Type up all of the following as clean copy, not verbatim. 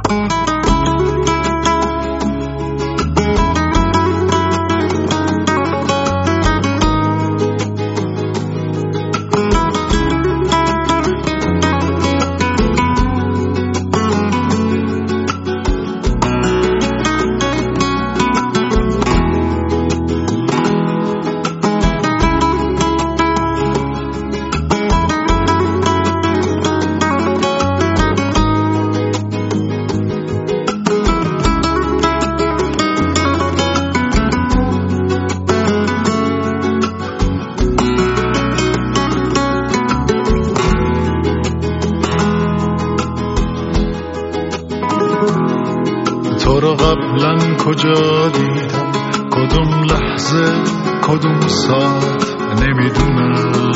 تو رو قبلا کجا دیدم، کدوم لحظه کدوم ساعت نمیدونم،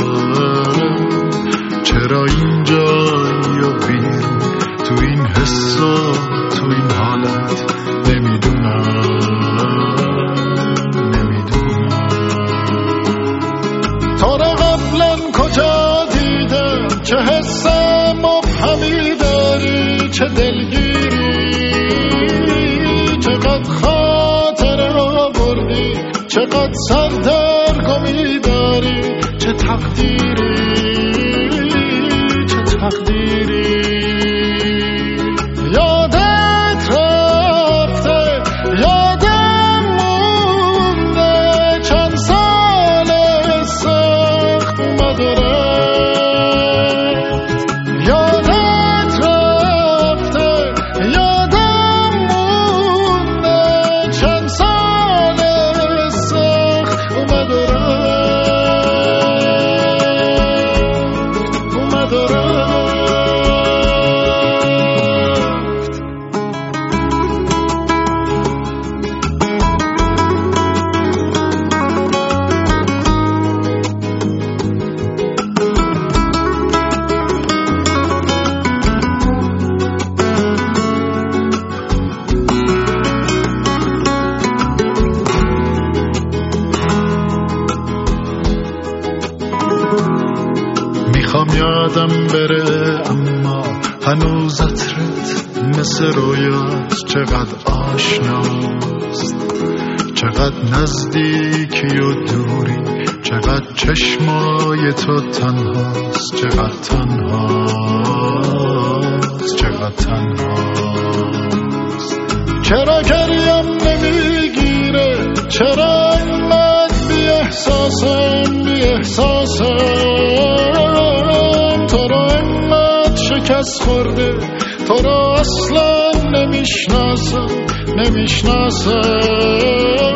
چرا اینجایی یا بیرون، تو این حس و تو این حالت نمیدونم. تو رو قبلا کجا دیدم، چه حس مبهمی داری، چه دلگیری، چقدر خاطره آوردی، چقدر سردرگمی داری، چه تقدیری، چه تقدیری. یادت رفته، یادم مونده، چند سال سخت اومد و رفت. یادت رفته، یادم مونده، چند سال سخت اومد و رفت، اومد و رفت. میخوام یادم بره اما هنوز عطرت مثل رویاست، چقدر آشناست، چقدر نزدیکی و دوری، چقدر چشمای تو تنهاست، چقدر تنهاست، چقدر تنهاست. چرا گریم نمیگیره، چرا انقدر بی احساسم، بی احساسم. تو رو انقدر شکست خورده، تو رو اصلا نمیشناسم، نمیشناسم.